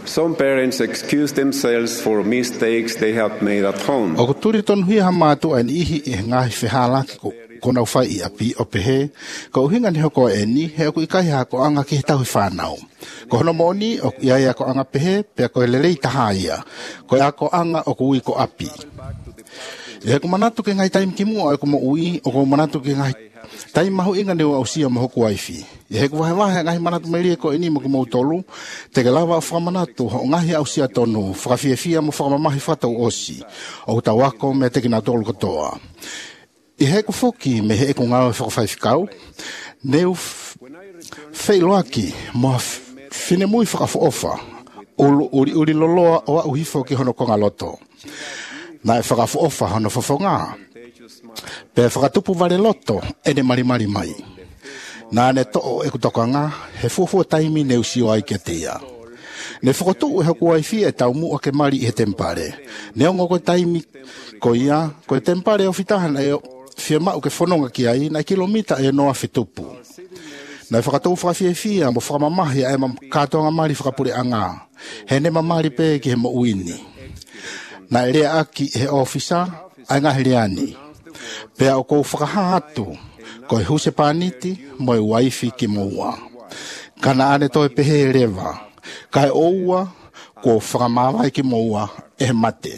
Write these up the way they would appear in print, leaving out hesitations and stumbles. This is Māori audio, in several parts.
Some parents excuse themselves for mistakes they have made at home. O turi ton hui hamatu an ihi e ngahi fehala ko na fai I api o pehe ko hinga ni hoko eni he ko ikai ha ko anga ki tau whanau ko hono moni o ia ko anga pehe pe ko lelei tahaia ko ako anga o ko ui ko api e ko manatu ke ngai taim ki mua ko mo ui o ko manatu ke ngai taim mahu inga ni o sia mo ko wifi e ko wahe ngai manatu meri ko eni mo ko mo tolu te ke lava fa manatu o ngai au sia tonu fa fia mo fa mamahi fata o osi o tawako me te kina tolu ko toa I he ko foki me he ko ngā whakawhaifikau, neu whailoaki mo whine mui whakawhaofa, uri loloa o auhifo ki hono ko ngā loto. Nā e whakawhaofa hono whawhonga. Pe whakatupu vare loto ene marimari mai. Nā ne to'o e kutokanga he fufu taimi neu sio ai ke tea. Ne whakotu e haku waifi e tau mua ke mari I he tempare. Neo ngoko taimi ko ia, ko tempare o fitahana e fia mau ke whanonga ki ai, na kilomita e noa whitupu. Na whakatou whakawhiawhia mo whakamamahi e katoanga mari whakapure anga. He ne mamari pe ki he mo uini. Na rea aki he ofisa, ai ngahi reani. Pea o kou whakahatu, ko he huse pāniti, mo e waifi ki moua. Kana ane toi pehe rewa, kai oua, ko whakamawai ki moua, e mate.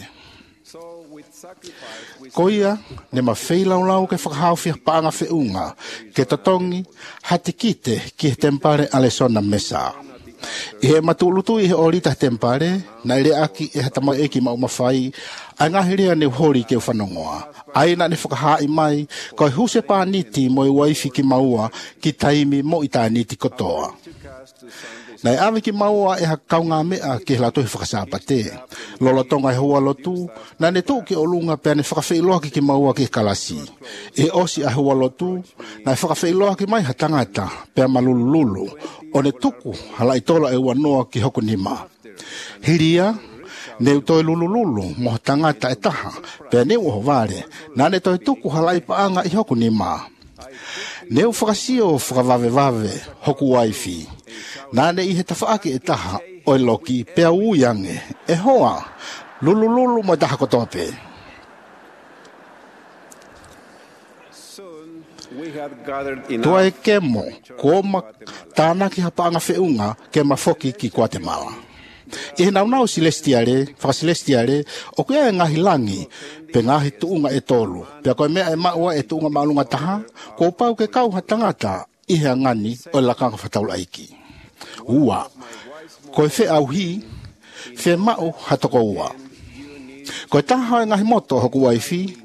Ko ia, ne ma whailau ke whakahawhia paanga whiunga, ke tatongi, hati kite ki he tempare Alessona Mesa. I he matulutu I he orita tempare, na ere aki e hatama eki mau mawhai, ai ngahirea ne hori ke whanongoa. Aina ne whakahai mai, ko huse pāniti mo I waifi ki maua, ki taimi mo I tāniti kotoa. Nei awe ki maua e ha kaunga mea ke la tohi whakasapate. Lolotonga e hua lotu, na ne tō ke olunga pēne whakawhailoa ki maua ke kalasi. E osi a hua lotu, na whakawhailoa ki mai ha tangata, pēr malululu, o ne tuku hala I tola e wanoa ki hoku nima. Hiria, ne utoi lulululu, mo tangata e taha, pēr ne uho vare, na ne toi tuku hala I paanga I hoku nima. Ne u whakasio whakavave hoku waifi. Nane I he tawhaaki e taha o loki pea uiange. E hoa, lulululu mo taha kotope. Tua e kemo, koma tāna ki hapaanga whiunga ke mafoki ki Guatemala. I he naunau whakasilestiare, o kuia e ngahi langi, pe ngahi tuunga e tolu. Pea koe mea e maua e tuunga maalunga taha, ko pau ke kau hatangata I he angani o lakanga whataula aiki. Ua, koe whe auhi, whe mau hatoko ua. Koe taha e ngahi moto hoku waifi,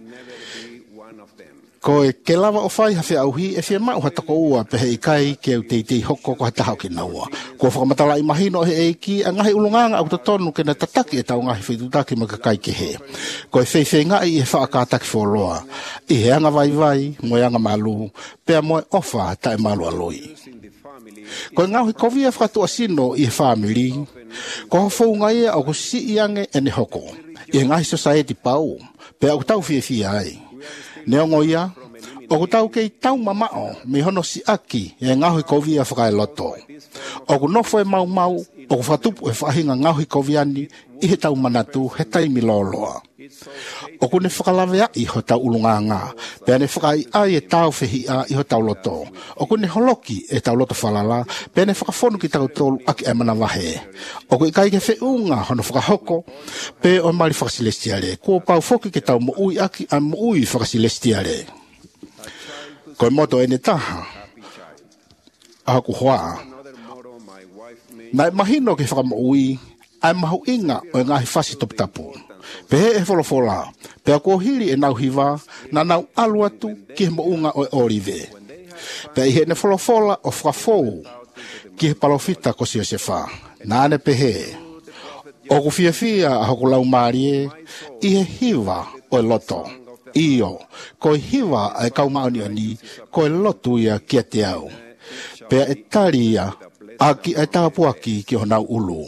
koe ke lava o whai ha whe auhi e whe mau hatoko ua pehe I kai ke au teitei hoko ko hataha ki naua. Ko whakamatala I mahino he eiki, a ngahi ulunganga au tatonu ke na tataki e tau ngahi whitutaki ma kai ke he. Koe whei ngai I he whaakataki wholoa, I he anga vai, moe anga malu, pea moe ofa ta e malu aloi. Ko ngau kovia whakatua sino I he whamiri, ko hawhaunga ia au si iange e ne hoko. I ngahi society pau, pe au tau fie ai. Neongo ia, o tau kei tau mamao, me hono si aki, e ngau kovia whakae loto. O nofo e mau, o whatupu e whahinga ngau koviani, I he tau manatu, he taimi loloa. O ne whakalawea I ho tau ulunganga, pea ne whakai ai e tau whihia I ho tau loto. O ne holoki e tau loto whalala, pea ne whakawhonu ki tau tolu aki e manawahe. O kai ke whiunga hono whakahoko, pe o mari whakasilestiare, ko pau whoki ke tau mo ui aki a mo ui whakasilestiare. Koe moto e ne taha, a haku hoa. Nai mahino ke whakamo ui, ai mahu inga o ngahi whasi toputapu. Pehe e wholofola, pea ko hiri e nau hiva, na nau aluatu ki he mounga o orive. Pea I he ne wholofola o whakafou, ki he palofita ko si o sefa. Nāne pehe, o ku fia a hoku lau marie, I he hiva o loto. Io, ko hiva ai kaumaoni ani, ko lotu ia kia te au. Pea e taria, aki ai tāpuaki ki ho nau ulu.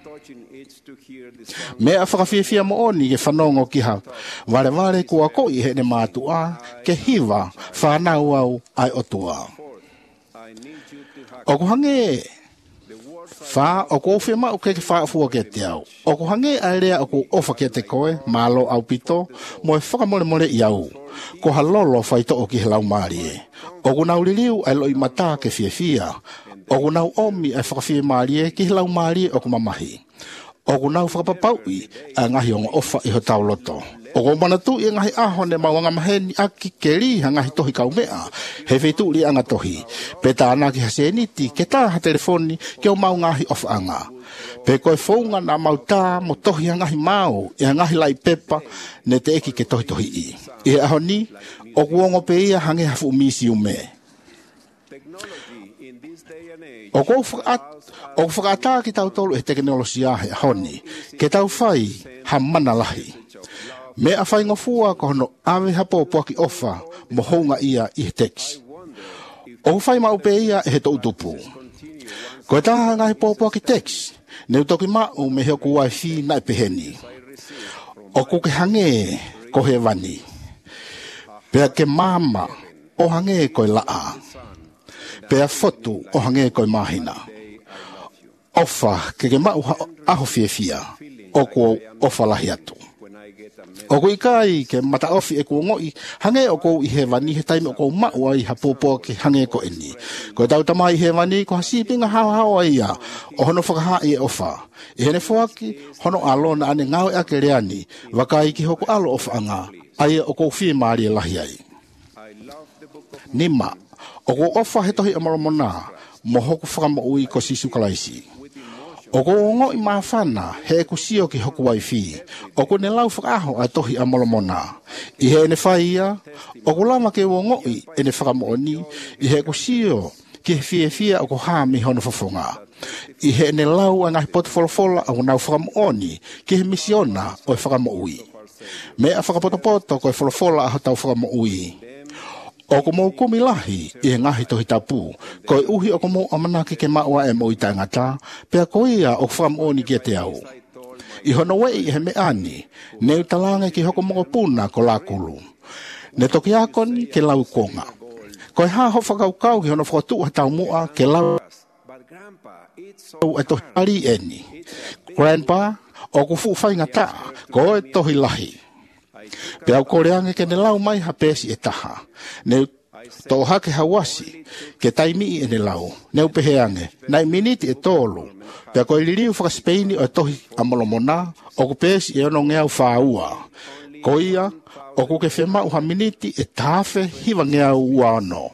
Mea whakawhiawhia mo oni ke whanongo ki ha. Ware kua koi he ne mātua, ke hiva whanau au ai otua. O ku hange, Fa o ko fe ma o ke fa fu ke te au. O ko hange area o ko ofa ke te koe malo au pito mo e whaka mole mole iau. Ko halolo fai to o ki helau marie. O ko nau liliu ai loi mata ke fia. O ko nau omi ai whakawhia marie ki helau marie o ko mamahi. O ko nau whakapapaui a ngahi o ofa i ho tau loto. O ko manatu i ngahi aho ne mawanga maheni aki keri hangahi tohi kaumea. He whetu li anga tohi. Peta anaki haseniti ke taha telefoni ke o mau ngahi ofa anga. Pe koe whaunga na mau tā mo tohi hangahi mau i hangahi lai pepa ne te eki ke tohi tohi i. I aho ni, o kuongo pe ia hange hafu umisi ume. O ko whakaata ki tau tolu e teknolosia he ahoni, ke tau whai hamana lahi. Me a whai ngofua ko hono awe hapo poaki ofa mo hounga ia i he tex. O whai mau pe ia e he tau tupu. Ko e taha ngahi poaki tex, neu toki mau me heo kuwai fi na e peheni. O ko ke hange ko he wani. Pea ke mama o hange koe laa. Pea fotu o hange koe mahina. Ofa ke mau aho fia. O ko ofa lahi atu. O ko ikai ke mata ofi e ko ngoi hange o ko i he wani he taime o ko mau ai hapopo ke hange ko eni. Ko tau tamai he wani ko hasipinga hao ia o hono whakahai e ofa. I hene fuaki hono alona ane ngau e ake reani wakai ki hoko alo ofa anga ai o ko fie maari lahi ai. Nima, o ko ofa he tohi amaromona mo hoku whakamaui ko sisu kalaisi. O ko ongo i maafana he kusio ki hoku waifi. O ko ne lau whakaho a tohi amaromona. I he ene whaia, o ko lama ke ongo i ene whakamooni i he kusio ki he fia o ko hami hono whafonga. I he ene lau a ngahi potu wholofola o nau whakamooni ki he misiona o e whakamoui. Me a whakapotopoto ko e wholofola a hatau whakamoui. O ko mou kumilahi i ngahi tohi tapu, ko e uhi o ko mou amanaki ke maua e mo i tangata, pea ko ia o whamoni ki te au. I hono wei he me ani, ne utalange ki hoko moko puna ko la kulu. Ne toki akoni ke lau konga. Ko e haho whakaukau ki hono whakatu hatau mua ke lau e tohi ari eni. Grandpa, o ko fu whainga ta, ko e tohi lahi. Pea au koreange ke ne lau mai hapesi e taha. Ne tau hake hawasi ke taimi i e ne lau. Ne upeheange. Nai miniti e tolu. Pea koe liriu whakaspeini o e tohi amolomona o ku pesi e ono ngeau whaua. Ko ia o ku ke whema uha miniti e tafe hiwa ngeau ua ano.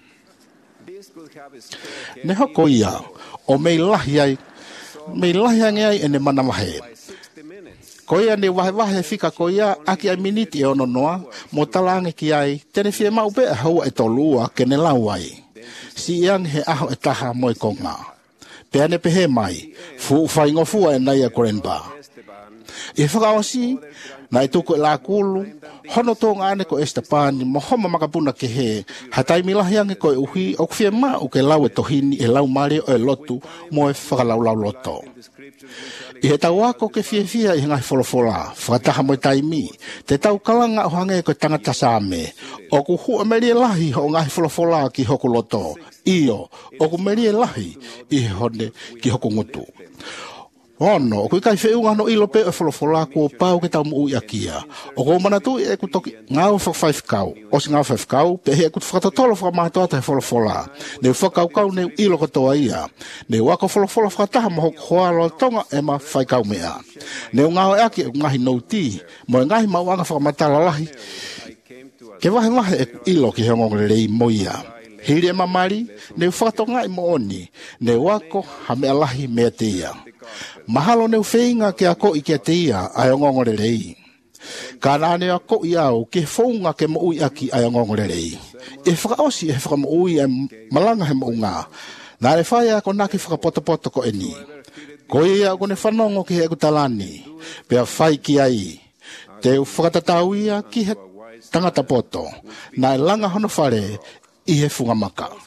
Ne hoko ia o mei lahi ai ngeai e ne manamahe. Ko ia ne wahe fika ko ia aki ai miniti e ono noa, mo talange ki ai, tene fie mau pe a haua e tolua ke ne lau ai. Si iang he aho e taha mo e konga. Pea ne pehe mai, fu whai ngofua e nai a Grandpa. I whakaosi, na e tuku e la kulu, hono tōnga ane ko Esteban, mo homa makapuna ke he, hatai milahiange ko e uhi, o kufie mau ke lau e tohini e lau mare o e lotu, mo e whakalaulau loto. I he tau ako ke fia i ngai wholofola, whakataha mo i taimi, te tau kalanga o hange ko tangata same, o ku hua meri e lahi ho ngai wholofola ki hoku loto, iyo, o ku meri e lahi i he hone ki hoku ngutu. Ono, o kui kai whiunga no ilo pe e wholofola kua pau ke tau mui akia. O ko manatu e ku toki ngau whakawhaiwhikau. O si ngau whaiwhikau, pe he e ku whakatatolo whakamatoa te wholofola. Ne whakaukau ne ilo katoa ia. Ne wako wholofola whakataha mo hoku hoalo tonga e ma whaikau mea. Ne ngau e aki e ngahi nouti, mo e ngahi mauanga whakamatala lahi. Ke wahe e ku ilo ki heongong rei moia. Hiri e mamari, ne whakatonga i mo oni, ne wako ha mea lahi mea te ia. Mahalo neu whenga ke a ko i ke te ia ai o ngongore rei. Ka nane a ko i au ke whaunga ke mo ui aki ai o ngongore rei. E whakaosi e whaka mo ui e malanga he mo unga. Nā re whai a ko naki whakapoto ko eni. Ko i a ko ne whanongo ki he kutalani. Pea whai ki ai. Te whakatatau ia ki he tangata poto. Nā e langa hono whare i he whungamaka.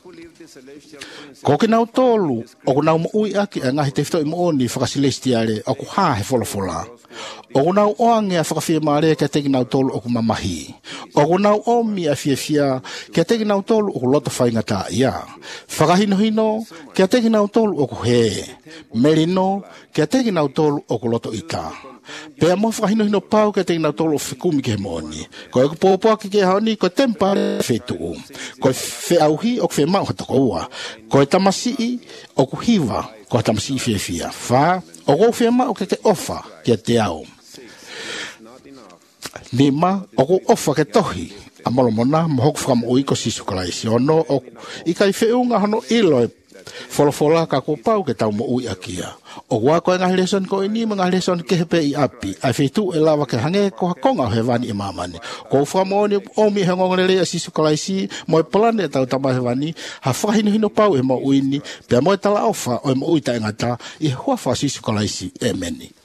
Ko ke nau tolu, o ku nau mo ui aki a ngahi te whito i mo oni whakasilestiare o ku haa he wholofola. O ku nau oange a whakawhia maare kia teki nau tolu o ku mamahi. O ku nau omi a fia kia teki nau tolu o ku loto whaingata ia. Whakahino kia teki nau tolu o ku he. Merino kia teki nau tolu o ku loto ita. Pea mo whakahino pau kia teki nau tolu o whikumi ke mooni. Ko e ku pōpua ki ke haoni ko tempare whetuu. Ko e wheauhi o ku whemau hatoko ua. Ko e tamasii o ku hiwa ko e tamasii fia. Wha o ku whemau ke ofa kia te au. Nima o ku ofa ke tohi. A molomona mo hoku whakamu ko sisu kalaisi. Ono o ikai wheunga hono iloi. Wholofola ka ko pau ke tau mo ui akia. O wako e ngahi leson ko ini mga leson ke hepe i api. Ai whetu e lawa ke hange ko hakonga he wani i mamani. Ko whamoni omi he ngongolele a sisu kalaisi mo e palane e tau tama he wani. Ha whahino pau e mo uini. Pea mo e tala ofa o e mo ui ta engata i hua wha sisu kalaisi e meni.